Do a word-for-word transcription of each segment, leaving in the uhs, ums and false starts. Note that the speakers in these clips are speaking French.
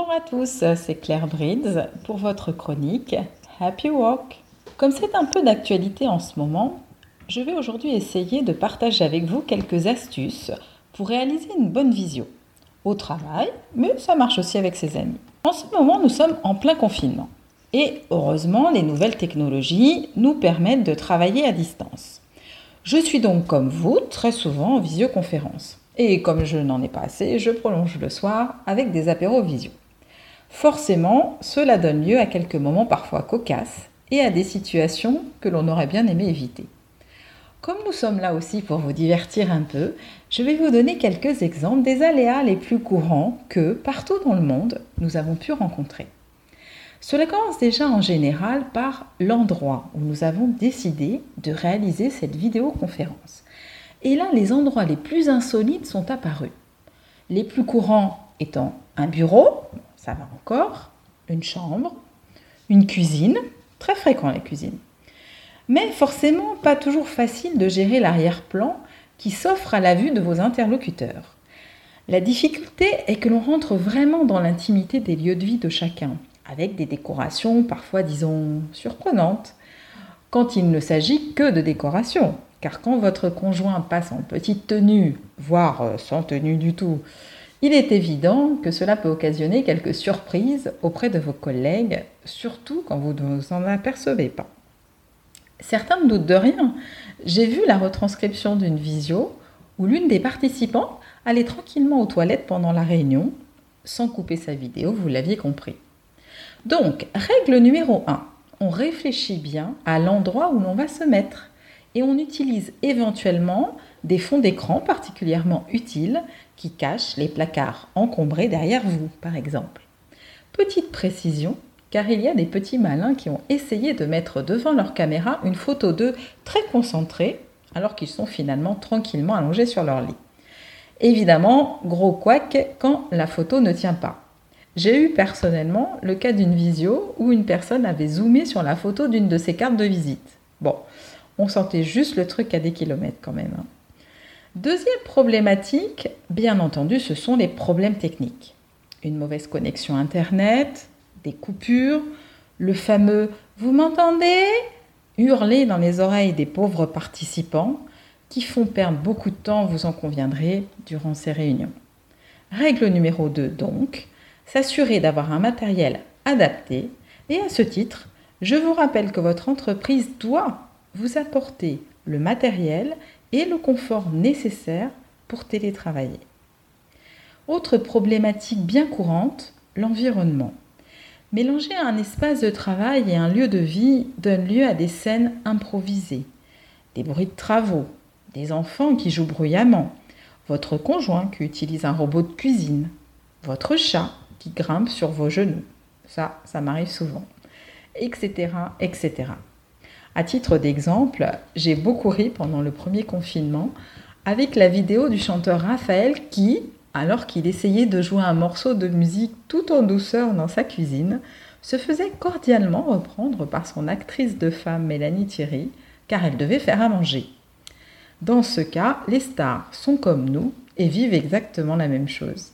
Bonjour à tous, c'est Claire Brids pour votre chronique Happy Walk. Comme c'est un peu d'actualité en ce moment, je vais aujourd'hui essayer de partager avec vous quelques astuces pour réaliser une bonne visio au travail, mais ça marche aussi avec ses amis. En ce moment, nous sommes en plein confinement et heureusement, les nouvelles technologies nous permettent de travailler à distance. Je suis donc comme vous très souvent en visioconférence. Et comme je n'en ai pas assez, je prolonge le soir avec des apéros visio. Forcément, cela donne lieu à quelques moments parfois cocasses et à des situations que l'on aurait bien aimé éviter. Comme nous sommes là aussi pour vous divertir un peu, je vais vous donner quelques exemples des aléas les plus courants que, partout dans le monde, nous avons pu rencontrer. Cela commence déjà en général par l'endroit où nous avons décidé de réaliser cette vidéoconférence. Et là, les endroits les plus insolites sont apparus. Les plus courants étant un bureau, ça va encore, une chambre, une cuisine, très fréquent la cuisine. Mais forcément, pas toujours facile de gérer l'arrière-plan qui s'offre à la vue de vos interlocuteurs. La difficulté est que l'on rentre vraiment dans l'intimité des lieux de vie de chacun, avec des décorations parfois, disons, surprenantes, quand il ne s'agit que de décoration. Car quand votre conjoint passe en petite tenue, voire sans tenue du tout, il est évident que cela peut occasionner quelques surprises auprès de vos collègues, surtout quand vous ne vous en apercevez pas. Certains ne doutent de rien. J'ai vu la retranscription d'une visio où l'une des participantes allait tranquillement aux toilettes pendant la réunion, sans couper sa vidéo, vous l'aviez compris. Donc, règle numéro un, on réfléchit bien à l'endroit où l'on va se mettre. Et on utilise éventuellement des fonds d'écran particulièrement utiles qui cachent les placards encombrés derrière vous, par exemple. Petite précision, car il y a des petits malins qui ont essayé de mettre devant leur caméra une photo d'eux très concentrés, alors qu'ils sont finalement tranquillement allongés sur leur lit. Évidemment, gros couac quand la photo ne tient pas. J'ai eu personnellement le cas d'une visio où une personne avait zoomé sur la photo d'une de ses cartes de visite. Bon, on sentait juste le truc à des kilomètres quand même. Deuxième problématique, bien entendu, ce sont les problèmes techniques. Une mauvaise connexion Internet, des coupures, le fameux « vous m'entendez ?» hurlé dans les oreilles des pauvres participants qui font perdre beaucoup de temps, vous en conviendrez, durant ces réunions. Règle numéro deux donc, s'assurer d'avoir un matériel adapté et à ce titre, je vous rappelle que votre entreprise doit vous apporter le matériel et le confort nécessaires pour télétravailler. Autre problématique bien courante, l'environnement. Mélanger un espace de travail et un lieu de vie donne lieu à des scènes improvisées, des bruits de travaux, des enfants qui jouent bruyamment, votre conjoint qui utilise un robot de cuisine, votre chat qui grimpe sur vos genoux. Ça, ça m'arrive souvent, et cetera, et cetera. À titre d'exemple, j'ai beaucoup ri pendant le premier confinement avec la vidéo du chanteur Raphaël qui, alors qu'il essayait de jouer un morceau de musique tout en douceur dans sa cuisine, se faisait cordialement reprendre par son actrice de femme Mélanie Thierry, car elle devait faire à manger. Dans ce cas, les stars sont comme nous et vivent exactement la même chose.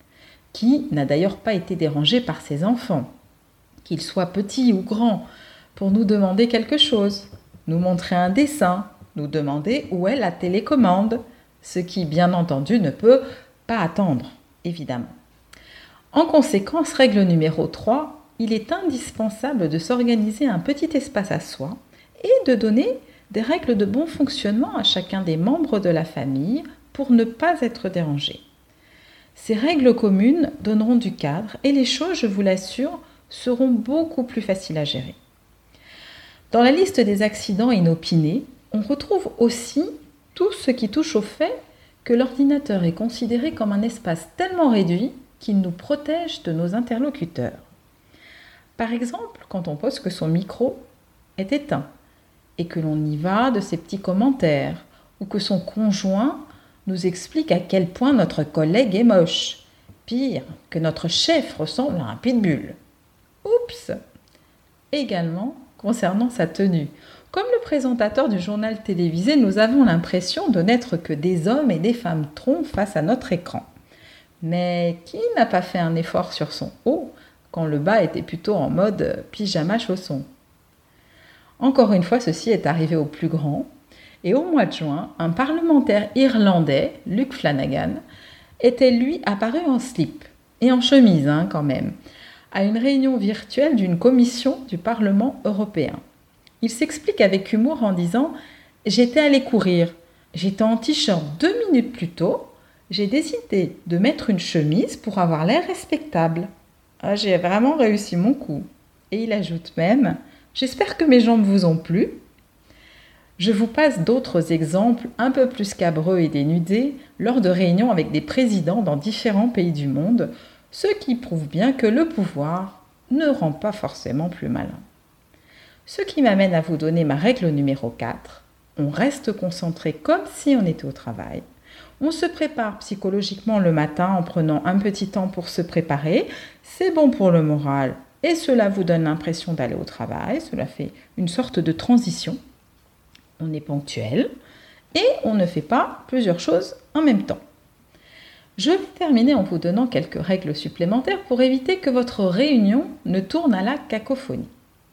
Qui n'a d'ailleurs pas été dérangé par ses enfants, qu'ils soient petits ou grands, pour nous demander quelque chose, nous montrer un dessin, nous demander où est la télécommande, ce qui, bien entendu, ne peut pas attendre, évidemment. En conséquence, règle numéro trois, il est indispensable de s'organiser un petit espace à soi et de donner des règles de bon fonctionnement à chacun des membres de la famille pour ne pas être dérangé. Ces règles communes donneront du cadre et les choses, je vous l'assure, seront beaucoup plus faciles à gérer. Dans la liste des accidents inopinés, on retrouve aussi tout ce qui touche au fait que l'ordinateur est considéré comme un espace tellement réduit qu'il nous protège de nos interlocuteurs. Par exemple, quand on pose que son micro est éteint et que l'on y va de ses petits commentaires ou que son conjoint nous explique à quel point notre collègue est moche. Pire, que notre chef ressemble à un pitbull. Oups! Également, concernant sa tenue. Comme le présentateur du journal télévisé, nous avons l'impression de n'être que des hommes et des femmes troncs face à notre écran. Mais qui n'a pas fait un effort sur son haut quand le bas était plutôt en mode pyjama chausson. Encore une fois, ceci est arrivé au plus grand, et au mois de juin, un parlementaire irlandais, Luke Flanagan, était lui apparu en slip, et en chemise hein, quand même, à une réunion virtuelle d'une commission du Parlement européen. Il s'explique avec humour en disant « J'étais allé courir, j'étais en t-shirt deux minutes plus tôt, j'ai décidé de mettre une chemise pour avoir l'air respectable. Ah, j'ai vraiment réussi mon coup. » Et il ajoute même « J'espère que mes jambes vous ont plu. » Je vous passe d'autres exemples un peu plus scabreux et dénudés lors de réunions avec des présidents dans différents pays du monde, ce qui prouve bien que le pouvoir ne rend pas forcément plus malin. Ce qui m'amène à vous donner ma règle numéro quatre. On reste concentré comme si on était au travail. On se prépare psychologiquement le matin en prenant un petit temps pour se préparer. C'est bon pour le moral et cela vous donne l'impression d'aller au travail. Cela fait une sorte de transition. On est ponctuel et on ne fait pas plusieurs choses en même temps. Je vais terminer en vous donnant quelques règles supplémentaires pour éviter que votre réunion ne tourne à la cacophonie.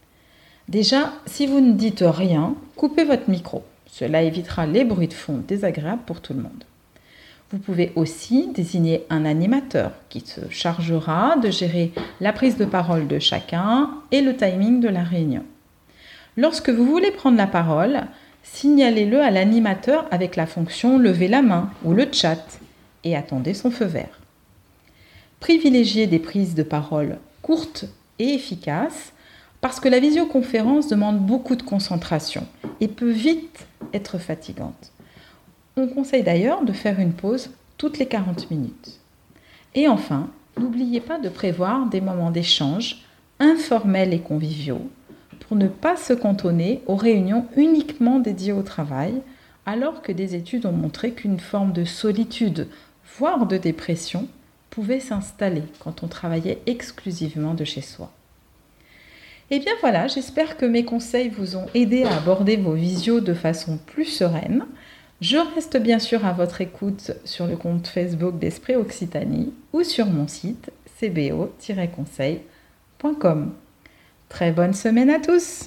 Déjà, si vous ne dites rien, coupez votre micro. Cela évitera les bruits de fond désagréables pour tout le monde. Vous pouvez aussi désigner un animateur qui se chargera de gérer la prise de parole de chacun et le timing de la réunion. Lorsque vous voulez prendre la parole, signalez-le à l'animateur avec la fonction « Levez la main » ou le chat et attendez son feu vert. Privilégiez des prises de parole courtes et efficaces parce que la visioconférence demande beaucoup de concentration et peut vite être fatigante. On conseille d'ailleurs de faire une pause toutes les quarante minutes. Et enfin, n'oubliez pas de prévoir des moments d'échange informels et conviviaux pour ne pas se cantonner aux réunions uniquement dédiées au travail, alors que des études ont montré qu'une forme de solitude, voire de dépression, pouvait s'installer quand on travaillait exclusivement de chez soi. Et bien voilà, j'espère que mes conseils vous ont aidé à aborder vos visios de façon plus sereine. Je reste bien sûr à votre écoute sur le compte Facebook d'Esprit Occitanie ou sur mon site c b o tiret conseil point com. Très bonne semaine à tous!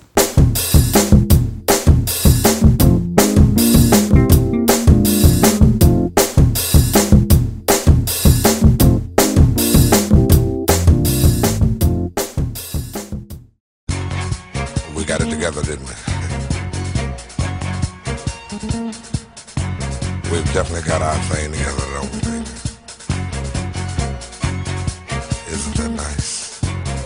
We got it together, didn't we? We've definitely got our thing together, don't we, baby? Isn't that nice?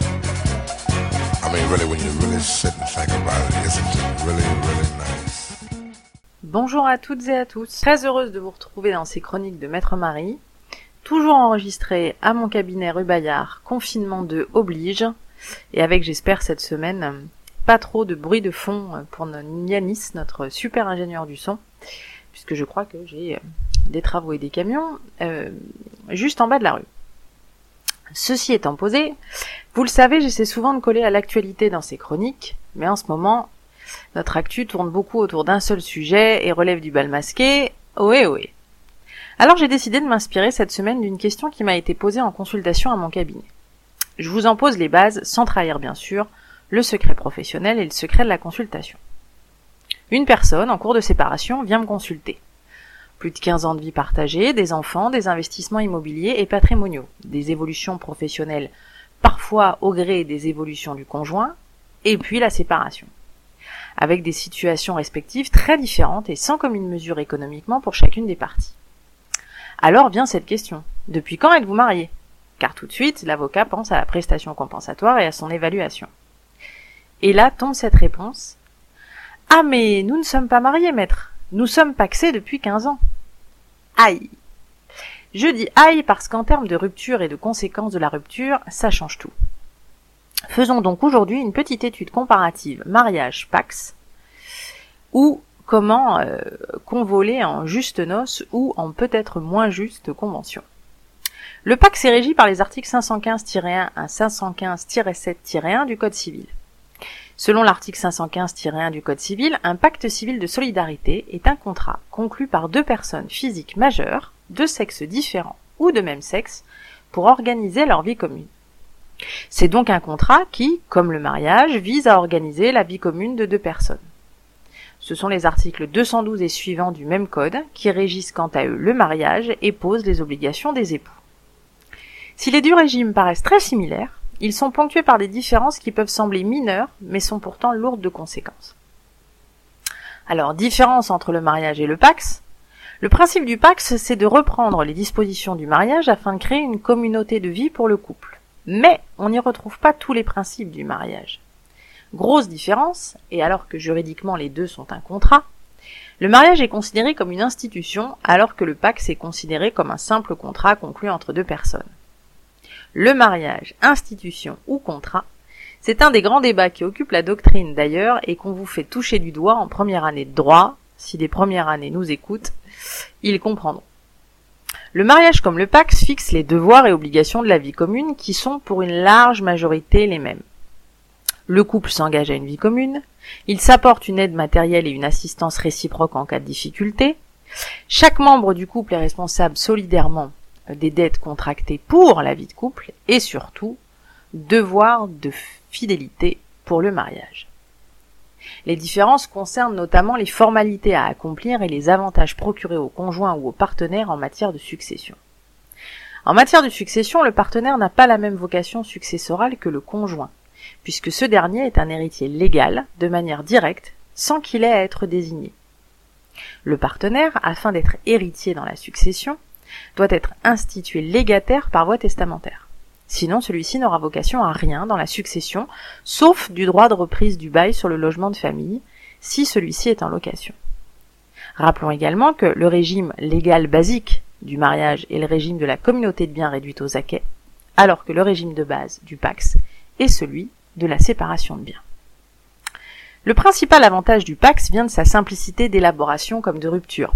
I mean, really, when you really sit and think about it, isn't it really, really nice? Bonjour à toutes et à tous. Très heureuse de vous retrouver dans ces chroniques de Maître Marie. Toujours enregistrées à mon cabinet rue Bayard, confinement deux oblige. Et avec, j'espère, cette semaine, pas trop de bruit de fond pour Yanis, notre super ingénieur du son, puisque je crois que j'ai des travaux et des camions euh, juste en bas de la rue. Ceci étant posé, vous le savez, j'essaie souvent de coller à l'actualité dans ces chroniques, mais en ce moment, notre actu tourne beaucoup autour d'un seul sujet et relève du bal masqué, ohé ohé. Alors j'ai décidé de m'inspirer cette semaine d'une question qui m'a été posée en consultation à mon cabinet. Je vous en pose les bases, sans trahir bien sûr, le secret professionnel et le secret de la consultation. Une personne, en cours de séparation, vient me consulter. Plus de quinze ans de vie partagée, des enfants, des investissements immobiliers et patrimoniaux, des évolutions professionnelles, parfois au gré des évolutions du conjoint, et puis la séparation. Avec des situations respectives très différentes et sans commune mesure économiquement pour chacune des parties. Alors vient cette question. Depuis quand êtes-vous mariés ? Car tout de suite, l'avocat pense à la prestation compensatoire et à son évaluation. Et là tombe cette réponse. Ah mais nous ne sommes pas mariés, maître. Nous sommes pacsés depuis quinze ans. Aïe. Je dis aïe parce qu'en termes de rupture et de conséquences de la rupture, ça change tout. Faisons donc aujourd'hui une petite étude comparative mariage-pacs, ou comment euh, convoler en juste noces ou en peut-être moins juste convention. Le pacs est régi par les articles cinq cent quinze tiret un à cinq cent quinze tiret sept tiret un du Code civil. Selon l'article cinq cent quinze tiret un du Code civil, un pacte civil de solidarité est un contrat conclu par deux personnes physiques majeures, de sexes différents ou de même sexe, pour organiser leur vie commune. C'est donc un contrat qui, comme le mariage, vise à organiser la vie commune de deux personnes. Ce sont les articles deux cent douze et suivants du même code qui régissent quant à eux le mariage et posent les obligations des époux. Si les deux régimes paraissent très similaires, ils sont ponctués par des différences qui peuvent sembler mineures, mais sont pourtant lourdes de conséquences. Alors, différence entre le mariage et le Pacs. Le principe du Pacs, c'est de reprendre les dispositions du mariage afin de créer une communauté de vie pour le couple. Mais on n'y retrouve pas tous les principes du mariage. Grosse différence, et alors que juridiquement les deux sont un contrat, le mariage est considéré comme une institution alors que le Pacs est considéré comme un simple contrat conclu entre deux personnes. Le mariage, institution ou contrat, c'est un des grands débats qui occupe la doctrine d'ailleurs et qu'on vous fait toucher du doigt en première année de droit. Si des premières années nous écoutent, ils comprendront. Le mariage comme le Pacs fixe les devoirs et obligations de la vie commune qui sont pour une large majorité les mêmes. Le couple s'engage à une vie commune, il s'apporte une aide matérielle et une assistance réciproque en cas de difficulté, chaque membre du couple est responsable solidairement des dettes contractées pour la vie de couple et surtout, devoir de fidélité pour le mariage. Les différences concernent notamment les formalités à accomplir et les avantages procurés au conjoint ou au partenaire en matière de succession. En matière de succession, le partenaire n'a pas la même vocation successorale que le conjoint, puisque ce dernier est un héritier légal, de manière directe, sans qu'il ait à être désigné. Le partenaire, afin d'être héritier dans la succession, doit être institué légataire par voie testamentaire. Sinon, celui-ci n'aura vocation à rien dans la succession, sauf du droit de reprise du bail sur le logement de famille, si celui-ci est en location. Rappelons également que le régime légal basique du mariage est le régime de la communauté de biens réduite aux acquêts, alors que le régime de base du Pacs est celui de la séparation de biens. Le principal avantage du Pacs vient de sa simplicité d'élaboration comme de rupture.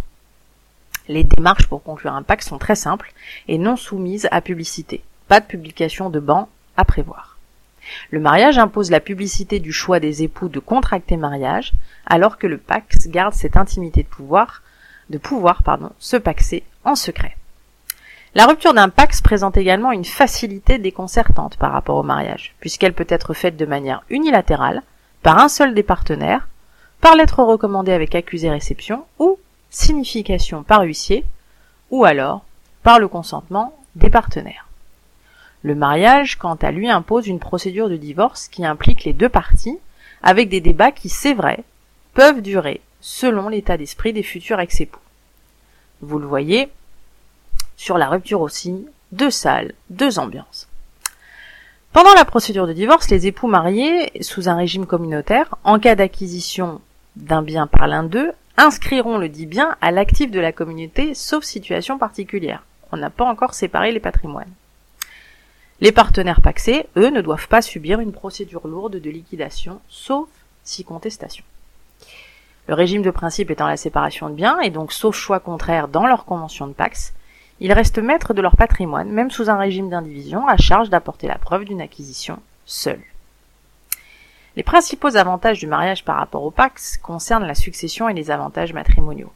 Les démarches pour conclure un Pacs sont très simples et non soumises à publicité. Pas de publication de ban à prévoir. Le mariage impose la publicité du choix des époux de contracter mariage, alors que le Pacs garde cette intimité de pouvoir, de pouvoir pardon, se paxer en secret. La rupture d'un Pacs présente également une facilité déconcertante par rapport au mariage, puisqu'elle peut être faite de manière unilatérale, par un seul des partenaires, par lettre recommandée avec accusé-réception, ou signification par huissier, ou alors par le consentement des partenaires. Le mariage, quant à lui, impose une procédure de divorce qui implique les deux parties, avec des débats qui, c'est vrai, peuvent durer selon l'état d'esprit des futurs ex-époux. Vous le voyez, sur la rupture aussi, deux salles, deux ambiances. Pendant la procédure de divorce, les époux mariés, sous un régime communautaire, en cas d'acquisition d'un bien par l'un d'eux, inscriront le dit bien à l'actif de la communauté, sauf situation particulière. On n'a pas encore séparé les patrimoines. Les partenaires pacsés, eux, ne doivent pas subir une procédure lourde de liquidation, sauf si contestation. Le régime de principe étant la séparation de biens, et donc sauf choix contraire dans leur convention de Pacs, ils restent maîtres de leur patrimoine, même sous un régime d'indivision, à charge d'apporter la preuve d'une acquisition seule. Les principaux avantages du mariage par rapport au Pacs concernent la succession et les avantages matrimoniaux.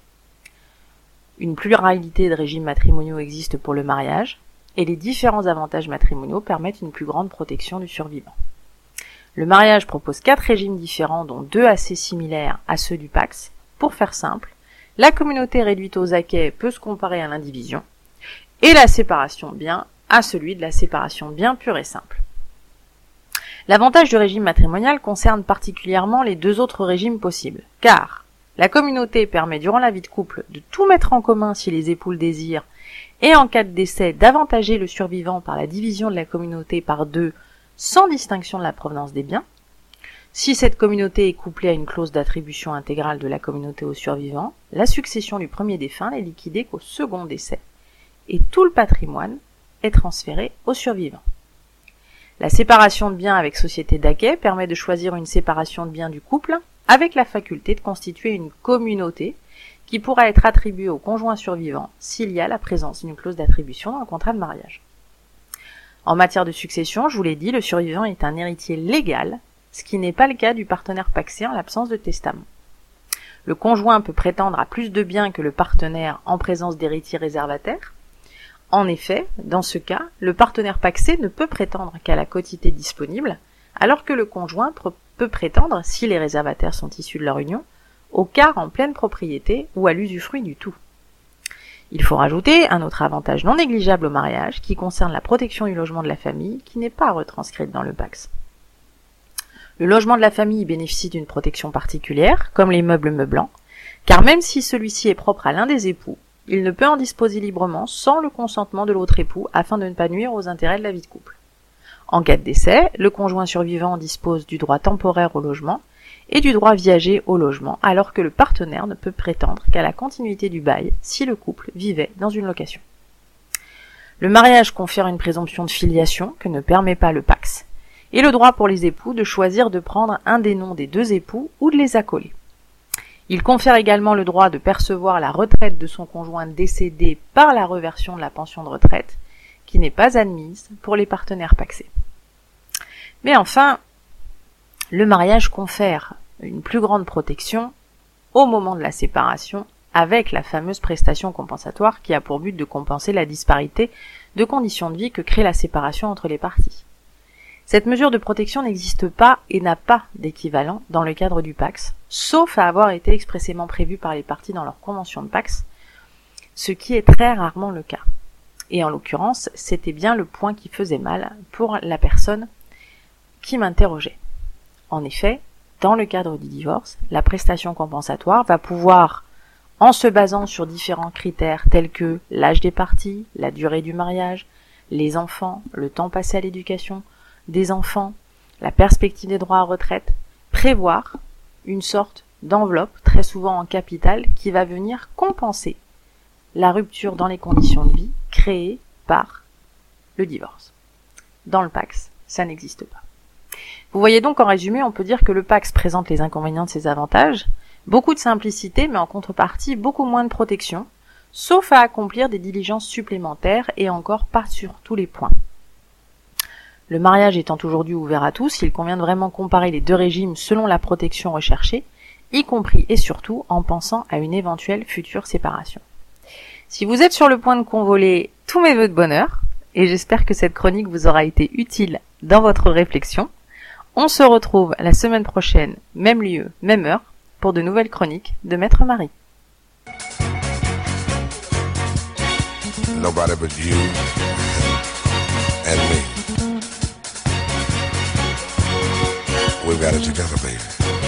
Une pluralité de régimes matrimoniaux existe pour le mariage, et les différents avantages matrimoniaux permettent une plus grande protection du survivant. Le mariage propose quatre régimes différents, dont deux assez similaires à ceux du Pacs. Pour faire simple, la communauté réduite aux acquêts peut se comparer à l'indivision, et la séparation de biens à celui de la séparation de biens pure et simple. L'avantage du régime matrimonial concerne particulièrement les deux autres régimes possibles, car la communauté permet durant la vie de couple de tout mettre en commun si les époux le désirent, et en cas de décès d'avantager le survivant par la division de la communauté par deux sans distinction de la provenance des biens. Si cette communauté est couplée à une clause d'attribution intégrale de la communauté au survivant, la succession du premier défunt n'est liquidée qu'au second décès, et tout le patrimoine est transféré au survivant. La séparation de biens avec société d'acquêt permet de choisir une séparation de biens du couple avec la faculté de constituer une communauté qui pourra être attribuée au conjoint survivant s'il y a la présence d'une clause d'attribution dans le contrat de mariage. En matière de succession, je vous l'ai dit, le survivant est un héritier légal, ce qui n'est pas le cas du partenaire pacsé en l'absence de testament. Le conjoint peut prétendre à plus de biens que le partenaire en présence d'héritiers réservataires. En effet, dans ce cas, le partenaire pacsé ne peut prétendre qu'à la quotité disponible, alors que le conjoint pr- peut prétendre, si les réservataires sont issus de leur union, au quart en pleine propriété ou à l'usufruit du tout. Il faut rajouter un autre avantage non négligeable au mariage qui concerne la protection du logement de la famille qui n'est pas retranscrite dans le P A C S. Le logement de la famille bénéficie d'une protection particulière, comme les meubles meublants, car même si celui-ci est propre à l'un des époux, il ne peut en disposer librement sans le consentement de l'autre époux afin de ne pas nuire aux intérêts de la vie de couple. En cas de décès, le conjoint survivant dispose du droit temporaire au logement et du droit viager au logement, alors que le partenaire ne peut prétendre qu'à la continuité du bail si le couple vivait dans une location. Le mariage confère une présomption de filiation que ne permet pas le P A C S, et le droit pour les époux de choisir de prendre un des noms des deux époux ou de les accoler. Il confère également le droit de percevoir la retraite de son conjoint décédé par la reversion de la pension de retraite, qui n'est pas admise pour les partenaires pacsés. Mais enfin, le mariage confère une plus grande protection au moment de la séparation avec la fameuse prestation compensatoire qui a pour but de compenser la disparité de conditions de vie que crée la séparation entre les parties. Cette mesure de protection n'existe pas et n'a pas d'équivalent dans le cadre du P A C S, sauf à avoir été expressément prévu par les parties dans leur convention de P A C S, ce qui est très rarement le cas. Et en l'occurrence, c'était bien le point qui faisait mal pour la personne qui m'interrogeait. En effet, dans le cadre du divorce, la prestation compensatoire va pouvoir, en se basant sur différents critères tels que l'âge des parties, la durée du mariage, les enfants, le temps passé à l'éducation des enfants, la perspective des droits à retraite, prévoir une sorte d'enveloppe, très souvent en capital, qui va venir compenser la rupture dans les conditions de vie créée par le divorce. Dans le P A C S, ça n'existe pas. Vous voyez donc, en résumé, on peut dire que le P A C S présente les inconvénients de ses avantages, beaucoup de simplicité, mais en contrepartie beaucoup moins de protection, sauf à accomplir des diligences supplémentaires et encore pas sur tous les points. Le mariage étant aujourd'hui ouvert à tous, il convient de vraiment comparer les deux régimes selon la protection recherchée, y compris et surtout en pensant à une éventuelle future séparation. Si vous êtes sur le point de convoler tous mes vœux de bonheur, et j'espère que cette chronique vous aura été utile dans votre réflexion, on se retrouve la semaine prochaine, même lieu, même heure, pour de nouvelles chroniques de Maître Marie. Nobody but you and me. We've got it together, baby.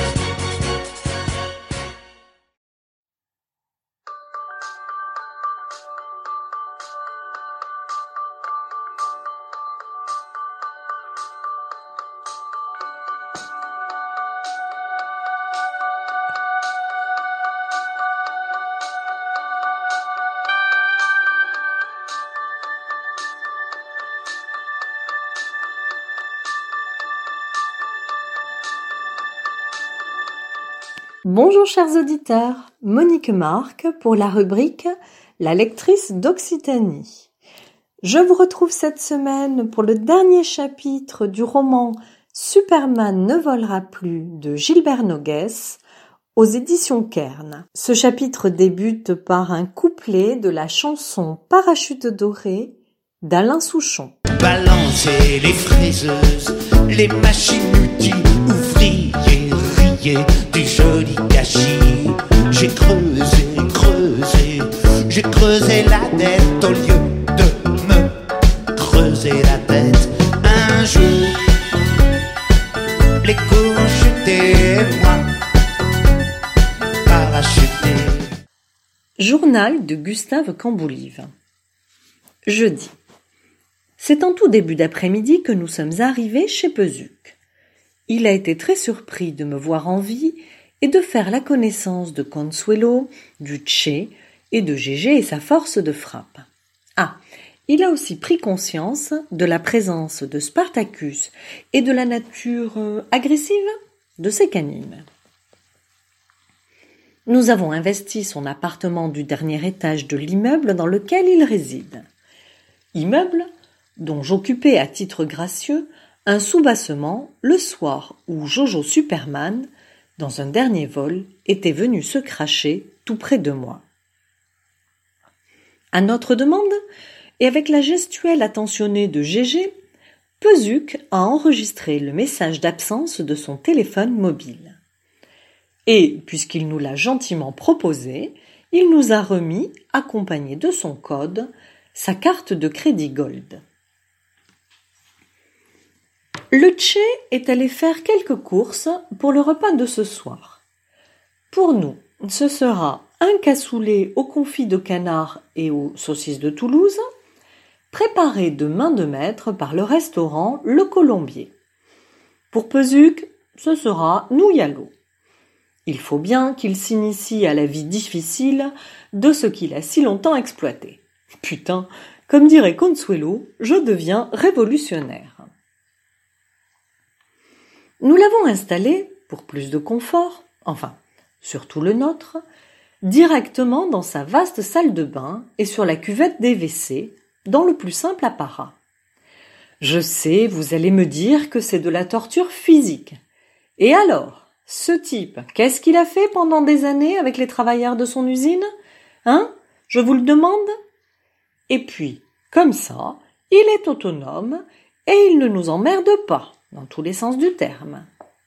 Bonjour chers auditeurs, Monique Marc pour la rubrique La lectrice d'Occitanie. Je vous retrouve cette semaine pour le dernier chapitre du roman Superman ne volera plus de Gilbert Noguès aux éditions Kern. Ce chapitre débute par un couplet de la chanson Parachute doré d'Alain Souchon. Balancez les fraiseuses, les machines-outils, ouvriers, riez du joli gâchis. J'ai creusé, creusé, j'ai creusé la tête au lieu de me creuser la tête. Un jour, les coups chutés, moi, parachuté. Journal de Gustave Camboulive. Jeudi. C'est en tout début d'après-midi que nous sommes arrivés chez Pezuc. Il a été très surpris de me voir en vie et de faire la connaissance de Consuelo, du Tché et de Gégé et sa force de frappe. Ah, il a aussi pris conscience de la présence de Spartacus et de la nature euh, agressive de ses canines. Nous avons investi son appartement du dernier étage de l'immeuble dans lequel il réside. Immeuble dont j'occupais à titre gracieux un soubassement le soir où Jojo Superman, dans un dernier vol, était venu se cracher tout près de moi. À notre demande, et avec la gestuelle attentionnée de Gégé, Peuzuc a enregistré le message d'absence de son téléphone mobile. Et, puisqu'il nous l'a gentiment proposé, il nous a remis, accompagné de son code, sa carte de crédit Gold. Le Tché est allé faire quelques courses pour le repas de ce soir. Pour nous, ce sera un cassoulet au confit de canard et aux saucisses de Toulouse, préparé de main de maître par le restaurant Le Colombier. Pour Peuzuc, ce sera nouilles à l'eau. Il faut bien qu'il s'initie à la vie difficile de ce qu'il a si longtemps exploité. Putain, comme dirait Consuelo, je deviens révolutionnaire. Nous l'avons installé, pour plus de confort, enfin, surtout le nôtre, directement dans sa vaste salle de bain et sur la cuvette des W C, dans le plus simple apparat. Je sais, vous allez me dire que c'est de la torture physique. Et alors, ce type, qu'est-ce qu'il a fait pendant des années avec les travailleurs de son usine? Hein? Je vous le demande? Et puis, comme ça, il est autonome et il ne nous emmerde pas, dans tous les sens du terme.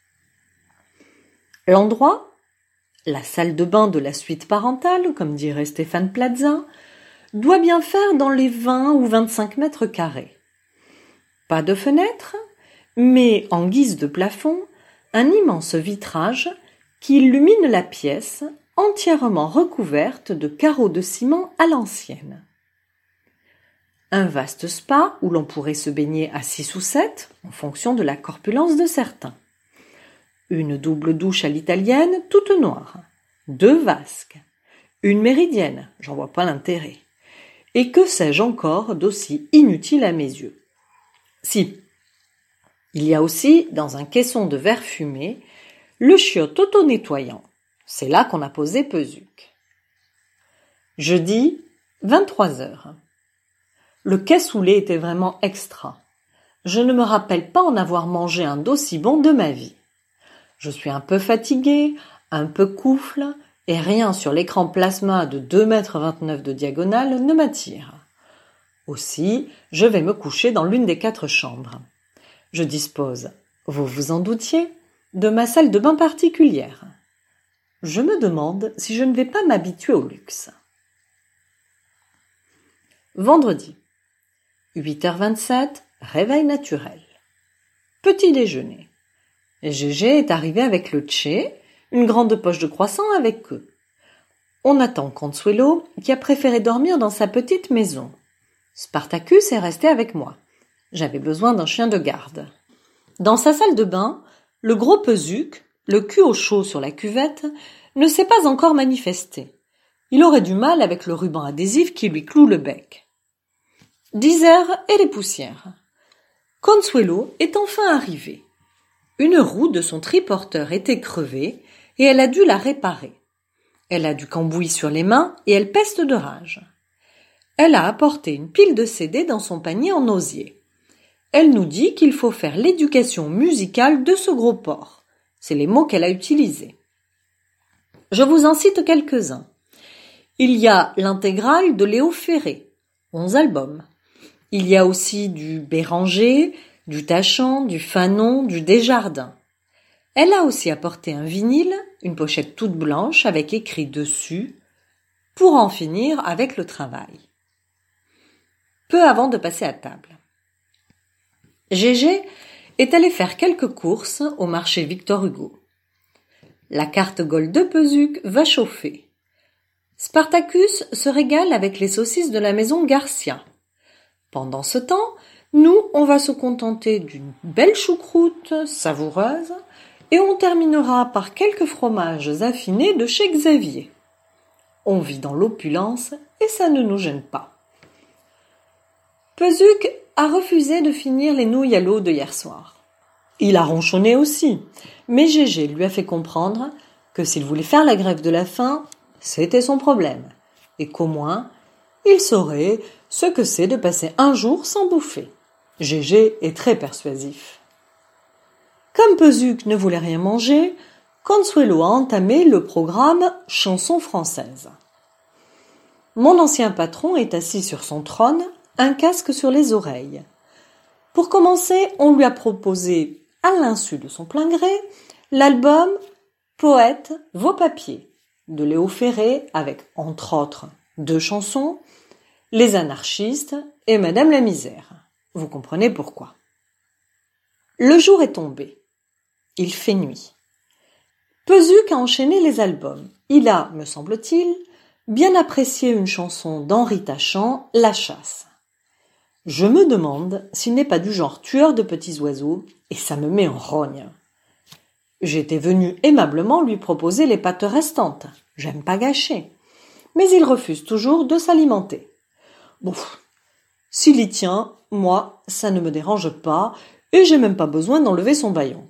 L'endroit? La salle de bain de la suite parentale, comme dirait Stéphane Plaza, doit bien faire dans les vingt ou vingt-cinq mètres carrés. Pas de fenêtre, mais en guise de plafond, un immense vitrage qui illumine la pièce entièrement recouverte de carreaux de ciment à l'ancienne. Un vaste spa où l'on pourrait se baigner à six ou sept, en fonction de la corpulence de certains. Une double douche à l'italienne, toute noire. Deux vasques. Une méridienne, j'en vois pas l'intérêt. Et que sais-je encore d'aussi inutile à mes yeux? Si. Il y a aussi, dans un caisson de verre fumé, le chiotte auto-nettoyant. C'est là qu'on a posé Peuzuc. Jeudi, vingt-trois heures. Le cassoulet était vraiment extra. Je ne me rappelle pas en avoir mangé un d'aussi bon de ma vie. Je suis un peu fatiguée, un peu coufle, et rien sur l'écran plasma de deux mètres vingt-neuf de diagonale ne m'attire. Aussi, je vais me coucher dans l'une des quatre chambres. Je dispose, vous vous en doutiez, de ma salle de bain particulière. Je me demande si je ne vais pas m'habituer au luxe. Vendredi, huit heures vingt-sept, réveil naturel. Petit déjeuner. Gégé est arrivé avec le Tché, une grande poche de croissant avec eux. On attend Consuelo, qui a préféré dormir dans sa petite maison. Spartacus est resté avec moi. J'avais besoin d'un chien de garde. Dans sa salle de bain, le gros Peuzuc, le cul au chaud sur la cuvette, ne s'est pas encore manifesté. Il aurait du mal avec le ruban adhésif qui lui cloue le bec. Dix heures et les poussières. Consuelo est enfin arrivée. Une roue de son triporteur était crevée et elle a dû la réparer. Elle a du cambouis sur les mains et elle peste de rage. Elle a apporté une pile de C D dans son panier en osier. Elle nous dit qu'il faut faire l'éducation musicale de ce gros porc. C'est les mots qu'elle a utilisés. Je vous en cite quelques-uns. Il y a l'intégrale de Léo Ferré, onze albums. Il y a aussi du Béranger, du Tachant, du Fanon, du Desjardins. Elle a aussi apporté un vinyle, une pochette toute blanche avec écrit dessus « Pour en finir avec le travail ». Peu avant de passer à table. Gégé est allé faire quelques courses au marché Victor Hugo. La carte Gold de Peuzuc va chauffer. Spartacus se régale avec les saucisses de la maison Garcia. Pendant ce temps, nous, on va se contenter d'une belle choucroute savoureuse et on terminera par quelques fromages affinés de chez Xavier. On vit dans l'opulence et ça ne nous gêne pas. Peuzuc a refusé de finir les nouilles à l'eau de hier soir. Il a ronchonné aussi, mais Gégé lui a fait comprendre que s'il voulait faire la grève de la faim, c'était son problème, et qu'au moins, il saurait ce que c'est de passer un jour sans bouffer. Gégé est très persuasif. Comme Peuzuc ne voulait rien manger, Consuelo a entamé le programme Chansons françaises. Mon ancien patron est assis sur son trône, un casque sur les oreilles. Pour commencer, on lui a proposé, à l'insu de son plein gré, l'album Poète, vos papiers de Léo Ferré avec, entre autres, deux chansons, Les anarchistes et Madame la misère. Vous comprenez pourquoi. Le jour est tombé. Il fait nuit. Pezuc a enchaîné les albums. Il a, me semble-t-il, bien apprécié une chanson d'Henri Tachant, La chasse. Je me demande s'il n'est pas du genre tueur de petits oiseaux, et ça me met en rogne. J'étais venue aimablement lui proposer les pâtes restantes. J'aime pas gâcher. Mais il refuse toujours de s'alimenter. Bon, s'il y tient, moi, ça ne me dérange pas, et j'ai même pas besoin d'enlever son bâillon.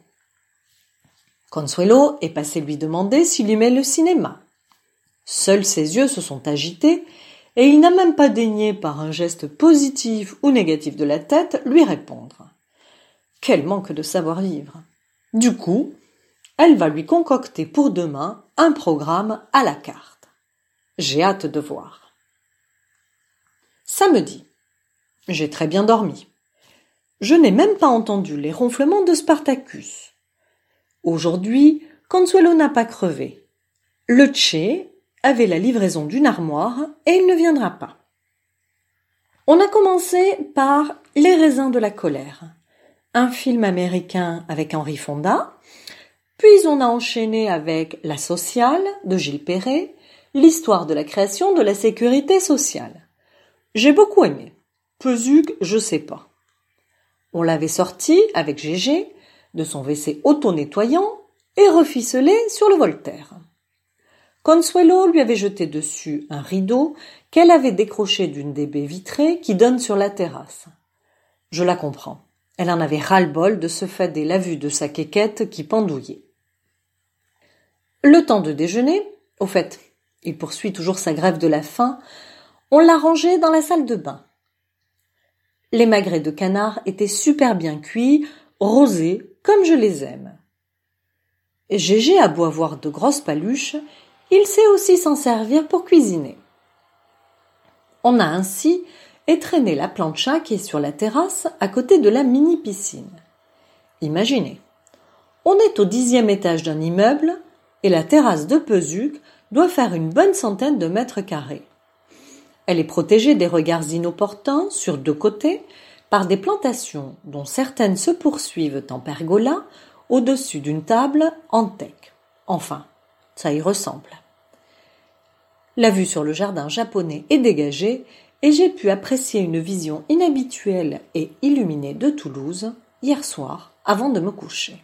Consuelo est passé lui demander s'il aimait le cinéma. Seuls ses yeux se sont agités, et il n'a même pas daigné, par un geste positif ou négatif de la tête, lui répondre. Quel manque de savoir-vivre. Du coup, elle va lui concocter pour demain un programme à la carte. J'ai hâte de voir. Samedi. J'ai très bien dormi. Je n'ai même pas entendu les ronflements de Spartacus. Aujourd'hui, Consuelo n'a pas crevé. Le Tché avait la livraison d'une armoire et il ne viendra pas. On a commencé par Les raisins de la colère, un film américain avec Henry Fonda, puis on a enchaîné avec La sociale de Gilles Perret, l'histoire de la création de la sécurité sociale. J'ai beaucoup aimé. Pezuc, je sais pas. On l'avait sorti avec Gégé de son W C auto-nettoyant et reficelé sur le Voltaire. Consuelo lui avait jeté dessus un rideau qu'elle avait décroché d'une des baies vitrées qui donne sur la terrasse. Je la comprends. Elle en avait ras-le-bol de se fader la vue de sa quéquette qui pendouillait. Le temps de déjeuner, au fait, il poursuit toujours sa grève de la faim, on l'a rangé dans la salle de bain. Les magrets de canard étaient super bien cuits, rosés, comme je les aime. Gégé a beau avoir de grosses paluches, il sait aussi s'en servir pour cuisiner. On a ainsi étraîné la plancha qui est sur la terrasse à côté de la mini-piscine. Imaginez, on est au dixième étage d'un immeuble et la terrasse de Pezuc doit faire une bonne centaine de mètres carrés. Elle est protégée des regards inopportuns sur deux côtés par des plantations dont certaines se poursuivent en pergola au-dessus d'une table en teck. Enfin, ça y ressemble. La vue sur le jardin japonais est dégagée et j'ai pu apprécier une vision inhabituelle et illuminée de Toulouse hier soir avant de me coucher.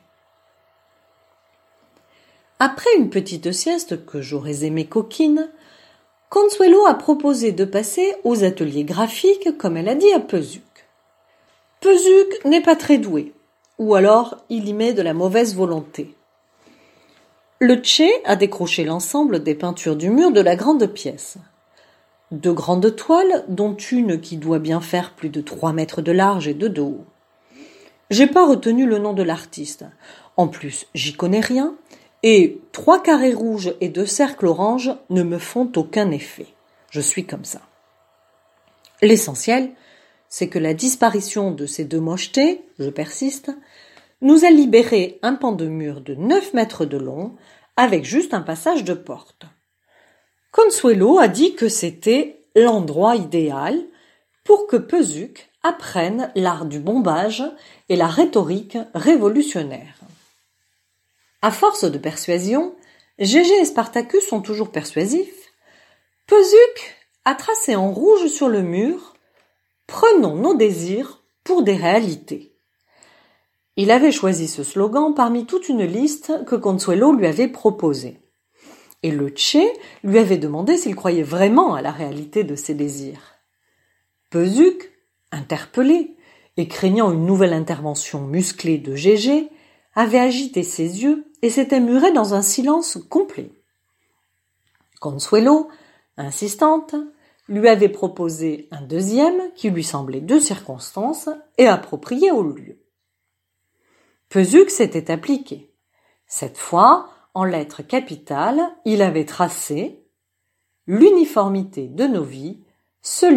Après une petite sieste que j'aurais aimé coquine, Consuelo a proposé de passer aux ateliers graphiques comme elle a dit à Pezuc. Pezuc n'est pas très doué, ou alors il y met de la mauvaise volonté. Le Tché a décroché l'ensemble des peintures du mur de la grande pièce. Deux grandes toiles, dont une qui doit bien faire plus de trois mètres de large et de de haut. J'ai pas retenu le nom de l'artiste. En plus, j'y connais rien, et trois carrés rouges et deux cercles oranges ne me font aucun effet. Je suis comme ça. L'essentiel, c'est que la disparition de ces deux mochetés, je persiste, nous a libéré un pan de mur de neuf mètres de long, avec juste un passage de porte. Consuelo a dit que c'était l'endroit idéal pour que Pezuc apprenne l'art du bombage et la rhétorique révolutionnaire. À force de persuasion, Gégé et Spartacus sont toujours persuasifs. Pezuc a tracé en rouge sur le mur « Prenons nos désirs pour des réalités ». Il avait choisi ce slogan parmi toute une liste que Consuelo lui avait proposée. Et le Tché lui avait demandé s'il croyait vraiment à la réalité de ses désirs. Pezuc, interpellé et craignant une nouvelle intervention musclée de Gégé, avait agité ses yeux et s'était muré dans un silence complet. Consuelo, insistante, lui avait proposé un deuxième qui lui semblait de circonstance et approprié au lieu. Pezuc s'était appliqué. Cette fois, en lettres capitales, il avait tracé « L'uniformité de nos vies se lit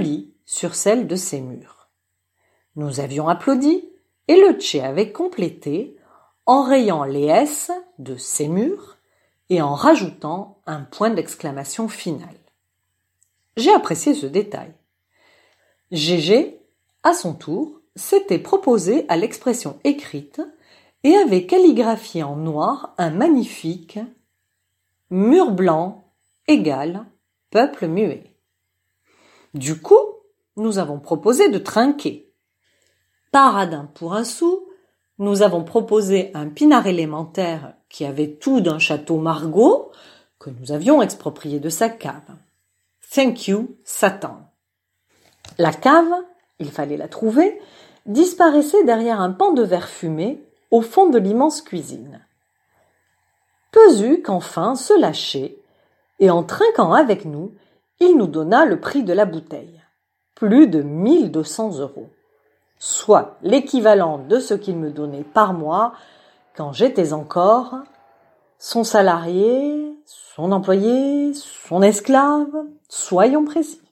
sur celle de ses murs. Nous avions applaudi et le Tché avait complété en rayant les S de ses murs et en rajoutant un point d'exclamation final. J'ai apprécié ce détail. Gégé, à son tour, s'était proposé à l'expression écrite et avait calligraphié en noir un magnifique « Mur blanc égale peuple muet ». Du coup, nous avons proposé de trinquer. Paradin pour un sou, nous avons proposé un pinard élémentaire qui avait tout d'un château Margaux que nous avions exproprié de sa cave. Thank you, Satan. La cave, il fallait la trouver, disparaissait derrière un pan de verre fumé au fond de l'immense cuisine. Pezuc enfin se lâchait, et en trinquant avec nous, il nous donna le prix de la bouteille. Plus de mille deux cents euros. Soit l'équivalent de ce qu'il me donnait par mois quand j'étais encore son salarié, son employé, son esclave, soyons précis.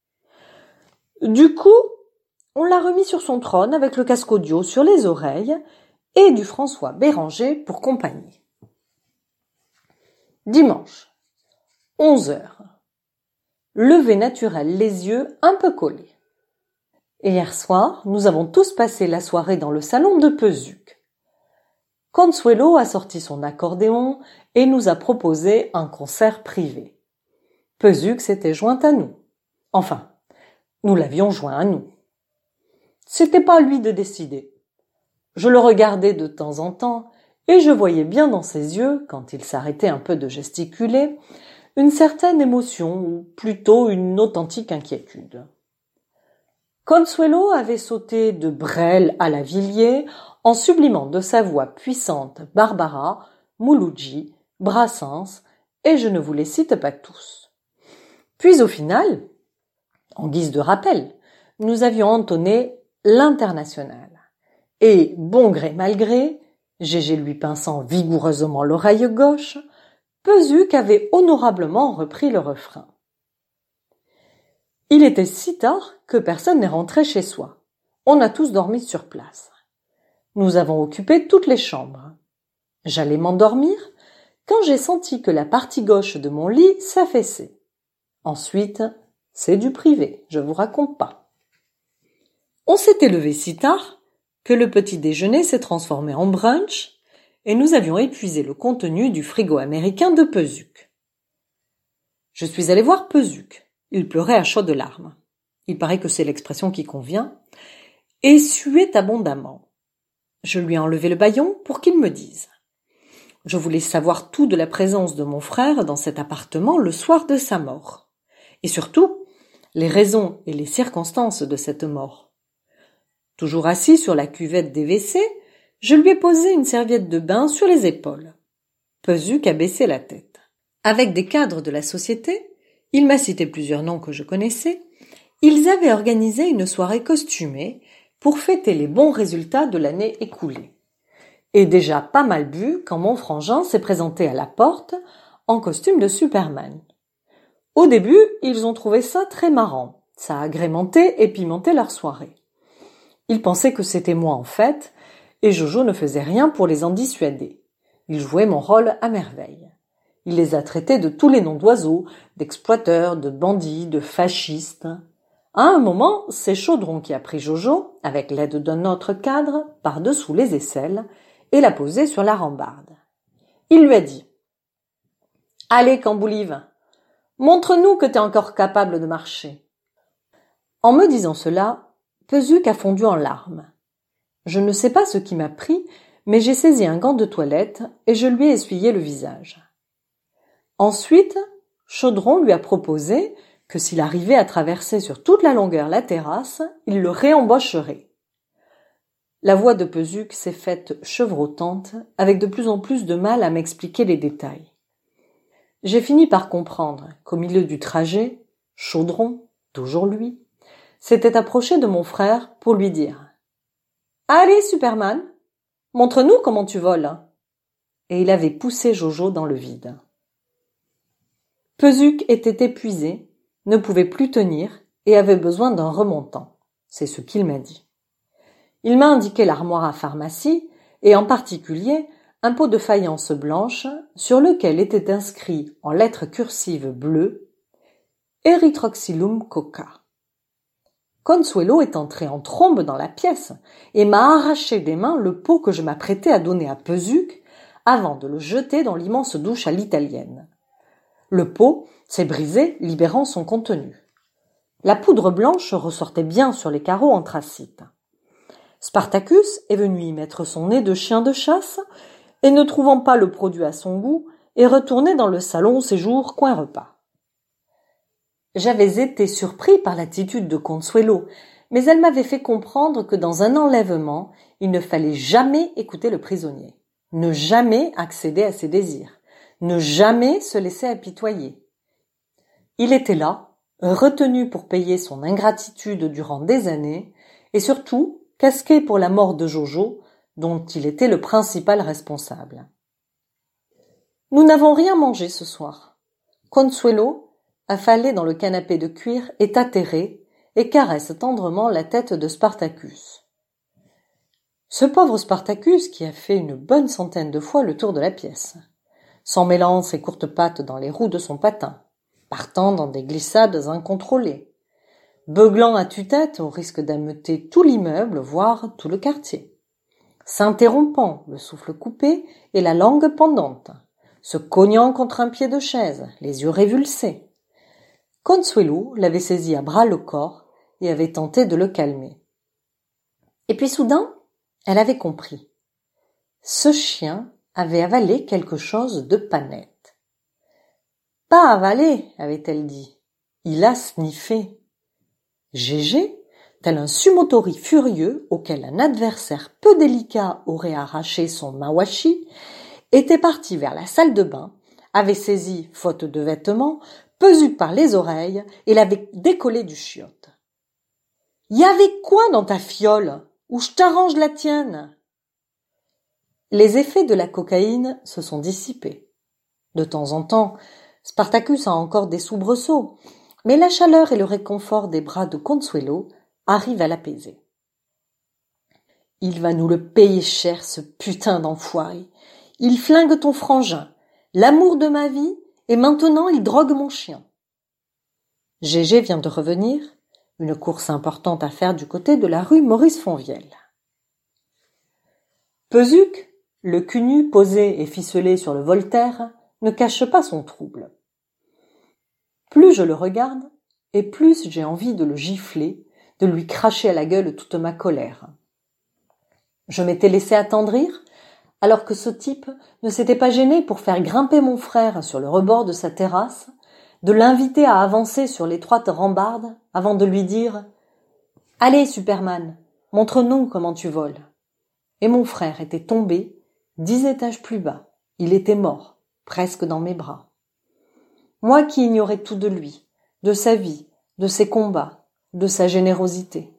Du coup, on l'a remis sur son trône avec le casque audio sur les oreilles et du François Béranger pour compagnie. Dimanche, onze heures. Lever naturel les yeux un peu collés. Hier soir, nous avons tous passé la soirée dans le salon de Pezuc. Consuelo a sorti son accordéon et nous a proposé un concert privé. Pezuc s'était joint à nous. Enfin, nous l'avions joint à nous. C'était pas à lui de décider. Je le regardais de temps en temps et je voyais bien dans ses yeux, quand il s'arrêtait un peu de gesticuler, une certaine émotion ou plutôt une authentique inquiétude. Consuelo avait sauté de Brel à la Villiers en sublimant de sa voix puissante Barbara, Mouloudji, Brassens, et je ne vous les cite pas tous. Puis au final, en guise de rappel, nous avions entonné l'Internationale. Et, bon gré mal gré, Gégé lui pinçant vigoureusement l'oreille gauche, Pezuc avait honorablement repris le refrain. Il était si tard que personne n'est rentré chez soi. On a tous dormi sur place. Nous avons occupé toutes les chambres. J'allais m'endormir quand j'ai senti que la partie gauche de mon lit s'affaissait. Ensuite, c'est du privé, je vous raconte pas. On s'était levé si tard que le petit déjeuner s'est transformé en brunch et nous avions épuisé le contenu du frigo américain de Pezuc. Je suis allé voir Pezuc. Il pleurait à chaudes larmes. Il paraît que c'est l'expression qui convient. Et suait abondamment. Je lui ai enlevé le bâillon pour qu'il me dise. Je voulais savoir tout de la présence de mon frère dans cet appartement le soir de sa mort. Et surtout, les raisons et les circonstances de cette mort. Toujours assis sur la cuvette des W C, je lui ai posé une serviette de bain sur les épaules. Pezuc a baissé la tête. Avec des cadres de la société, il m'a cité plusieurs noms que je connaissais. Ils avaient organisé une soirée costumée pour fêter les bons résultats de l'année écoulée. Et déjà pas mal bu quand mon frangin s'est présenté à la porte en costume de Superman. Au début, ils ont trouvé ça très marrant. Ça a agrémenté et pimenté leur soirée. Ils pensaient que c'était moi en fait, et Jojo ne faisait rien pour les en dissuader. Il jouait mon rôle à merveille. Il les a traités de tous les noms d'oiseaux, d'exploiteurs, de bandits, de fascistes. À un moment, c'est Chaudron qui a pris Jojo, avec l'aide d'un autre cadre, par-dessous les aisselles, et l'a posé sur la rambarde. Il lui a dit « Allez, Camboulive, montre-nous que t'es encore capable de marcher. » En me disant cela, Pezuc a fondu en larmes. Je ne sais pas ce qui m'a pris, mais j'ai saisi un gant de toilette et je lui ai essuyé le visage. Ensuite, Chaudron lui a proposé que s'il arrivait à traverser sur toute la longueur la terrasse, il le réembaucherait. La voix de Pezuc s'est faite chevrotante, avec de plus en plus de mal à m'expliquer les détails. J'ai fini par comprendre qu'au milieu du trajet, Chaudron, toujours lui, s'était approché de mon frère pour lui dire « Allez, Superman, montre-nous comment tu voles !» Et il avait poussé Jojo dans le vide. Pezuc était épuisé, ne pouvait plus tenir et avait besoin d'un remontant. C'est ce qu'il m'a dit. Il m'a indiqué l'armoire à pharmacie et en particulier un pot de faïence blanche sur lequel était inscrit en lettres cursives bleues Erythroxylum coca. Consuelo est entré en trombe dans la pièce et m'a arraché des mains le pot que je m'apprêtais à donner à Pezuc avant de le jeter dans l'immense douche à l'italienne. Le pot s'est brisé, libérant son contenu. La poudre blanche ressortait bien sur les carreaux anthracite. Spartacus est venu y mettre son nez de chien de chasse et, ne trouvant pas le produit à son goût, est retourné dans le salon séjour coin repas. J'avais été surpris par l'attitude de Consuelo, mais elle m'avait fait comprendre que dans un enlèvement, il ne fallait jamais écouter le prisonnier, ne jamais accéder à ses désirs, ne jamais se laisser apitoyer. Il était là, retenu pour payer son ingratitude durant des années, et surtout casqué pour la mort de Jojo, dont il était le principal responsable. Nous n'avons rien mangé ce soir. Consuelo, affalé dans le canapé de cuir, est atterré et caresse tendrement la tête de Spartacus. Ce pauvre Spartacus qui a fait une bonne centaine de fois le tour de la pièce, s'emmêlant ses courtes pattes dans les roues de son patin, partant dans des glissades incontrôlées, beuglant à tue-tête au risque d'ameuter tout l'immeuble, voire tout le quartier, s'interrompant, le souffle coupé et la langue pendante, se cognant contre un pied de chaise, les yeux révulsés. Consuelo l'avait saisi à bras le corps et avait tenté de le calmer. Et puis soudain, elle avait compris. Ce chien avait avalé quelque chose de pas net. Pas avalé, avait-elle dit. Il a sniffé. Gégé, tel un sumotori furieux auquel un adversaire peu délicat aurait arraché son mawashi, était parti vers la salle de bain, avait saisi, faute de vêtements, Pezuc par les oreilles et l'avait décollé du chiotte. « Y avait quoi dans ta fiole? Ou je t'arrange la tienne ?» Les effets de la cocaïne se sont dissipés. De temps en temps, Spartacus a encore des soubresauts, mais la chaleur et le réconfort des bras de Consuelo arrivent à l'apaiser. « Il va nous le payer cher, ce putain d'enfoiré. Il flingue ton frangin, l'amour de ma vie, et maintenant il drogue mon chien. » Gégé vient de revenir, une course importante à faire du côté de la rue Maurice-Fonvielle. Pezuc, le cul nu posé et ficelé sur le Voltaire, ne cache pas son trouble. Plus je le regarde, et plus j'ai envie de le gifler, de lui cracher à la gueule toute ma colère. Je m'étais laissé attendrir, alors que ce type ne s'était pas gêné pour faire grimper mon frère sur le rebord de sa terrasse, de l'inviter à avancer sur l'étroite rambarde avant de lui dire « Allez, Superman, montre-nous comment tu voles. » Et mon frère était tombé, dix étages plus bas. Il était mort, presque dans mes bras. Moi qui ignorais tout de lui, de sa vie, de ses combats, de sa générosité.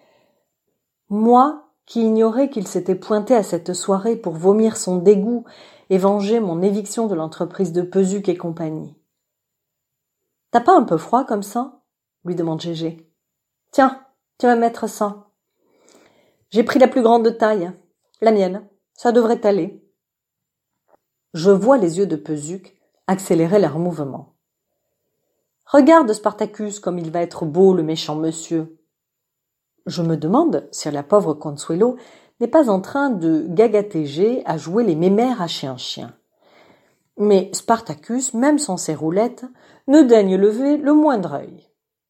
Moi qui ignorait qu'il s'était pointé à cette soirée pour vomir son dégoût et venger mon éviction de l'entreprise de Pezuc et compagnie. « T'as pas un peu froid comme ça ?» lui demande Gégé. « Tiens, tu vas mettre ça. J'ai pris la plus grande taille, la mienne, ça devrait aller. » Je vois les yeux de Pezuc accélérer leur mouvement. « Regarde Spartacus comme il va être beau, le méchant monsieur. » Je me demande si la pauvre Consuelo n'est pas en train de gagatéger à jouer les mémères à chien-chien. Mais Spartacus, même sans ses roulettes, ne daigne lever le moindre œil.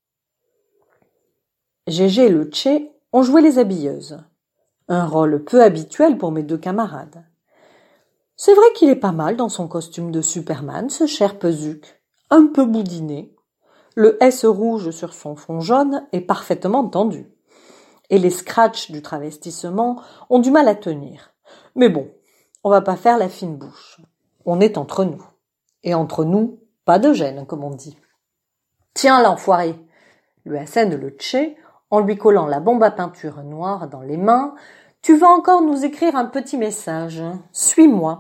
Gégé et le Tché ont joué les habilleuses, un rôle peu habituel pour mes deux camarades. C'est vrai qu'il est pas mal dans son costume de Superman, ce cher Pezuc, un peu boudiné. Le S rouge sur son fond jaune est parfaitement tendu. Et les scratchs du travestissement ont du mal à tenir. Mais bon, on va pas faire la fine bouche. On est entre nous. Et entre nous, pas de gêne, comme on dit. « Tiens, l'enfoiré !» lui assène le Tché en lui collant la bombe à peinture noire dans les mains. « Tu vas encore nous écrire un petit message. Suis-moi. »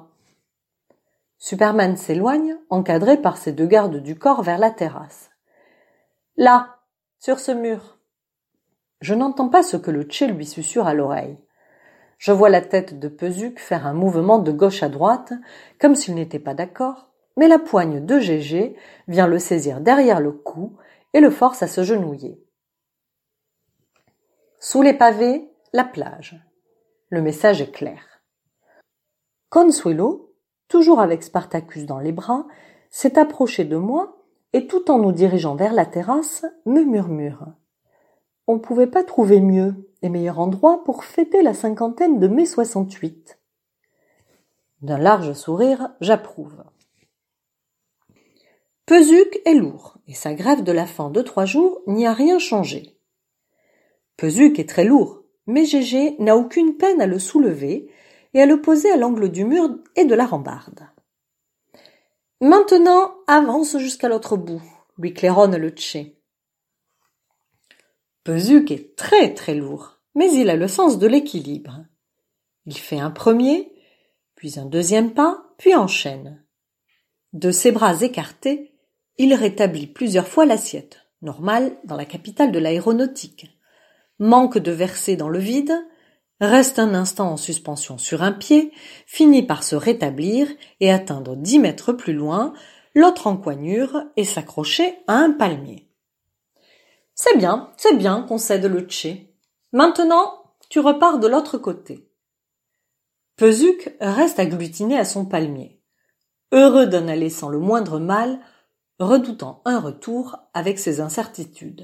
Superman s'éloigne, encadré par ses deux gardes du corps vers la terrasse. « Là, sur ce mur. Je n'entends pas ce que le tché lui susurre à l'oreille. Je vois la tête de Pezuc faire un mouvement de gauche à droite, comme s'il n'était pas d'accord, mais la poigne de Gégé vient le saisir derrière le cou et le force à se genouiller. Sous les pavés, la plage. Le message est clair. Consuelo, toujours avec Spartacus dans les bras, s'est approché de moi et tout en nous dirigeant vers la terrasse, me murmure. On ne pouvait pas trouver mieux et meilleur endroit pour fêter la cinquantaine de mai soixante-huit. D'un large sourire, j'approuve. Pezuc est lourd et sa grève de la faim de trois jours n'y a rien changé. Pezuc est très lourd, mais Gégé n'a aucune peine à le soulever et à le poser à l'angle du mur et de la rambarde. Maintenant, avance jusqu'à l'autre bout, lui claironne le tché. Pezuc est très très lourd, mais il a le sens de l'équilibre. Il fait un premier, puis un deuxième pas, puis enchaîne. De ses bras écartés, il rétablit plusieurs fois l'assiette, normale dans la capitale de l'aéronautique. Manque de verser dans le vide, reste un instant en suspension sur un pied, finit par se rétablir et atteindre dix mètres plus loin l'autre encoignure et s'accrocher à un palmier. C'est bien, c'est bien, concède le tché. Maintenant, tu repars de l'autre côté. Pezuc reste agglutiné à son palmier, heureux d'en aller sans le moindre mal, redoutant un retour avec ses incertitudes.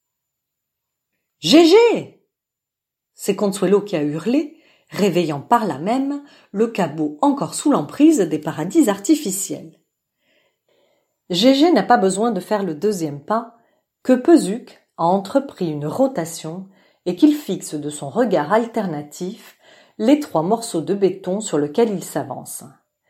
Gégé! C'est Consuelo qui a hurlé, réveillant par là même le cabot encore sous l'emprise des paradis artificiels. Gégé n'a pas besoin de faire le deuxième pas, que Pezuc a entrepris une rotation et qu'il fixe de son regard alternatif les trois morceaux de béton sur lesquels il s'avance.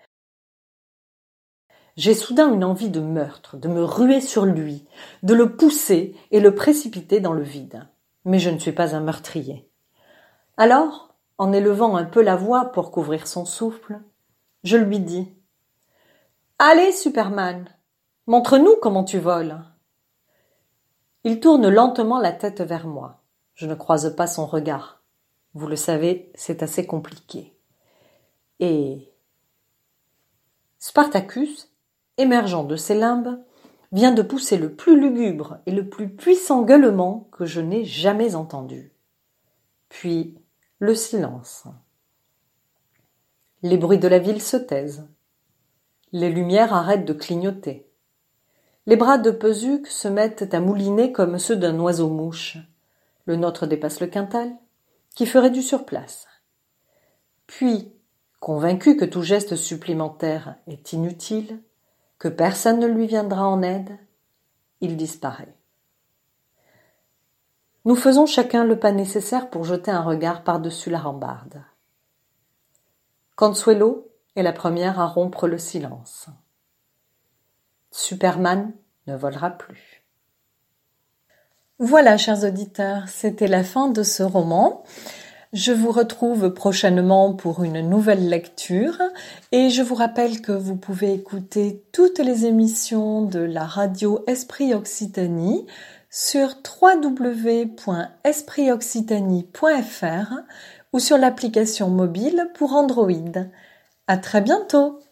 J'ai soudain une envie de meurtre, de me ruer sur lui, de le pousser et le précipiter dans le vide. Mais je ne suis pas un meurtrier. Alors, en élevant un peu la voix pour couvrir son souffle, je lui dis « Allez, Superman, montre-nous comment tu voles !» Il tourne lentement la tête vers moi. Je ne croise pas son regard. Vous le savez, c'est assez compliqué. Et Spartacus, émergeant de ses limbes, vient de pousser le plus lugubre et le plus puissant gueulement que je n'ai jamais entendu. Puis le silence. Les bruits de la ville se taisent. Les lumières arrêtent de clignoter. Les bras de Pezuc se mettent à mouliner comme ceux d'un oiseau-mouche. Le nôtre dépasse le quintal, qui ferait du surplace. Puis, convaincu que tout geste supplémentaire est inutile, que personne ne lui viendra en aide, il disparaît. Nous faisons chacun le pas nécessaire pour jeter un regard par-dessus la rambarde. Consuelo est la première à rompre le silence. Superman ne volera plus. Voilà, chers auditeurs, c'était la fin de ce roman. Je vous retrouve prochainement pour une nouvelle lecture et je vous rappelle que vous pouvez écouter toutes les émissions de la radio Esprit Occitanie sur w w w point esprit occitanie point f r ou sur l'application mobile pour Android. À très bientôt!